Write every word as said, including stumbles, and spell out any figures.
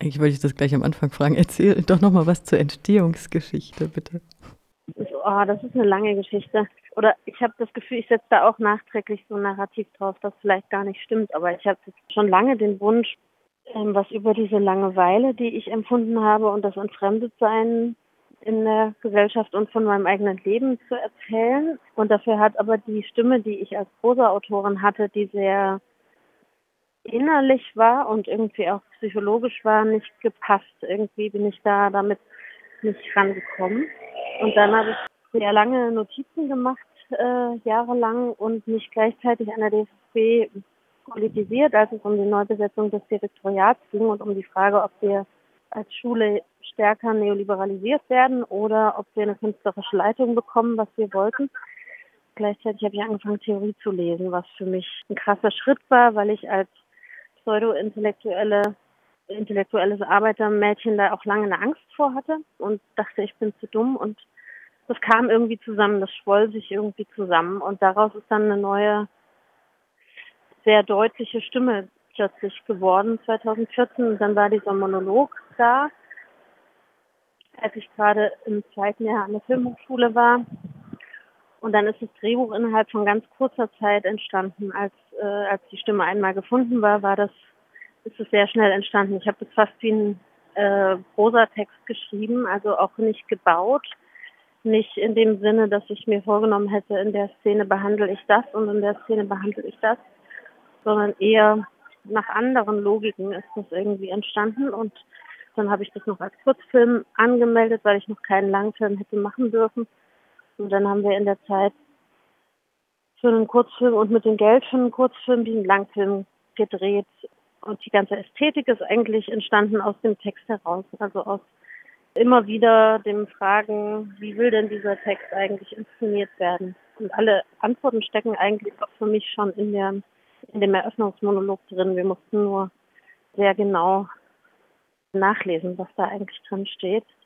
Eigentlich wollte ich das gleich am Anfang fragen. Erzähl doch noch mal was zur Entstehungsgeschichte, bitte. Oh, das ist eine lange Geschichte. Oder ich habe das Gefühl, ich setze da auch nachträglich so 'n Narrativ drauf, das vielleicht gar nicht stimmt. Aber ich habe schon lange den Wunsch, ähm, was über diese Langeweile, die ich empfunden habe und das Entfremdetsein in der Gesellschaft und von meinem eigenen Leben zu erzählen. Und dafür hat aber die Stimme, die ich als Prosaautorin hatte, die sehr innerlich war und irgendwie auch psychologisch war, nicht gepasst. Irgendwie bin ich da damit nicht rangekommen. Und dann habe ich sehr lange Notizen gemacht, äh, jahrelang und mich gleichzeitig an der D F B politisiert, als es um die Neubesetzung des Direktoriats ging und um die Frage, ob wir als Schule stärker neoliberalisiert werden oder ob wir eine künstlerische Leitung bekommen, was wir wollten. Gleichzeitig habe ich angefangen, Theorie zu lesen, was für mich ein krasser Schritt war, weil ich als pseudo-intellektuelle intellektuelles Arbeitermädchen da auch lange eine Angst vor hatte und dachte, ich bin zu dumm, und das kam irgendwie zusammen, das schwoll sich irgendwie zusammen und daraus ist dann eine neue, sehr deutliche Stimme plötzlich geworden zwanzig vierzehn, und dann war dieser Monolog da, als ich gerade im zweiten Jahr an der Filmhochschule war, und dann ist das Drehbuch innerhalb von ganz kurzer Zeit entstanden. Als äh, als die Stimme einmal gefunden war, war das ist es sehr schnell entstanden. Ich habe das fast wie ein äh, Prosatext geschrieben, also auch nicht gebaut, nicht in dem Sinne, dass ich mir vorgenommen hätte, in der Szene behandle ich das und in der Szene behandle ich das, sondern eher nach anderen Logiken ist das irgendwie entstanden. Und dann habe ich das noch als Kurzfilm angemeldet, weil ich noch keinen Langfilm hätte machen dürfen. Und dann haben wir in der Zeit für einen Kurzfilm und mit dem Geld für einen Kurzfilm den Langfilm gedreht. Und die ganze Ästhetik ist eigentlich entstanden aus dem Text heraus, also aus immer wieder dem Fragen, wie will denn dieser Text eigentlich inszeniert werden? Und alle Antworten stecken eigentlich auch für mich schon in der, in dem Eröffnungsmonolog drin. Wir mussten nur sehr genau nachlesen, was da eigentlich drin steht.